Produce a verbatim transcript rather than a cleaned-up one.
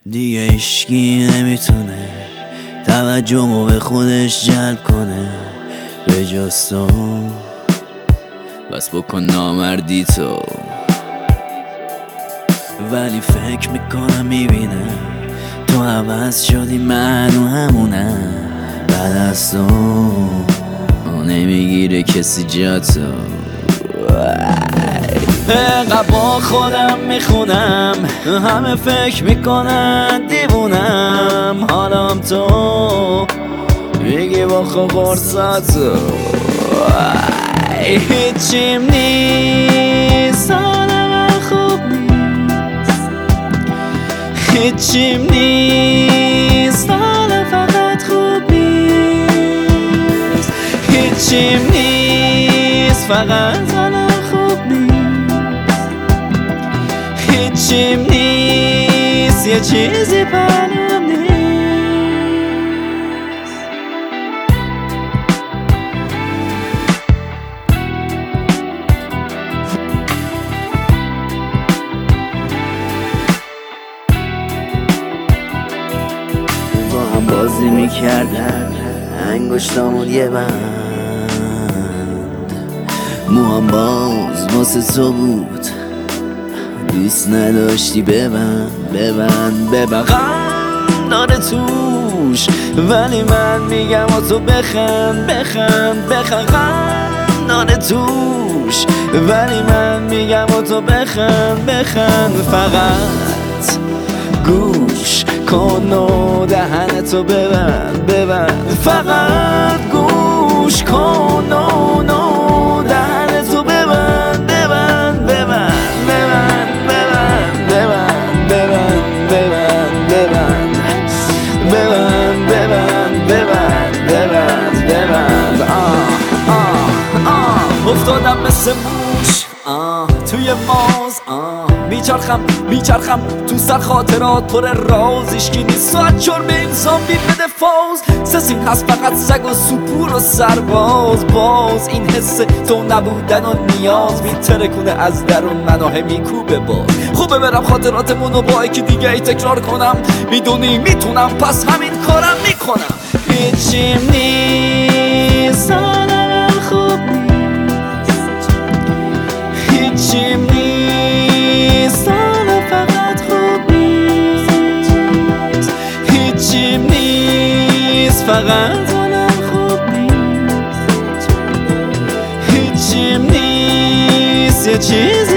دیگه هیچکی نمیتونه توجهمو به خودش جلب کنه به جز تو. بس بکن نامردی تو، ولی فکر میکنم میبینم تو عوض شدی، منو همونم. بعد از تو نمیگیره کسی جا تو. انقدر با خودم میخونم، همه فکر میکنن دیوونم. حالم تو میگی با خود قرصاتو هیچیم نیست، حال من خوب نیست. هیچیم نیست، حال فقط خوب نیست. هیچیم نیست، فقط حالم خوب نیست. هیچیم نیست، یه چیزی پنهون نیست. با هم بازی میکردن انگشتامون یه بند، موام باز واسه تو بود، دوست نداشتی ببند ببند ببند. غم داره توش ولی من میگم و تو بخند بخند بخند. غم داره توش ولی من میگم و تو بخند بخند. فقط گوش کن و دهنتو ببند ببند. فقط گوش کن و دهنتو ببند ببند ببند ببند ببند ببند ببند ببند ببند ببند ببند ببند ببند. آه آه آه افتادم مثل موش آه توی ماز آه. میچرخم میچرخم تو سر خاطرات پر راز. اشکی نیست ساعت چرم انسان بی بده فاز. سسیم هست فقط سگ و سپور و سرباز. باز این حس تو نبودن و نیاز میترکونه از درون منو میکوبه باز. خوبه برم خاطراتمونو با یکی دیگه ای تکرار کنم. میدونی میتونم پس همین کارم میکنم. هیچیم نیست، حال من خوب نیست. هیچیم نیست، حال فقط خوب نیست. هیچیم نیست، فقط حالم خوب نیست. هیچیم نیست، یه چیزی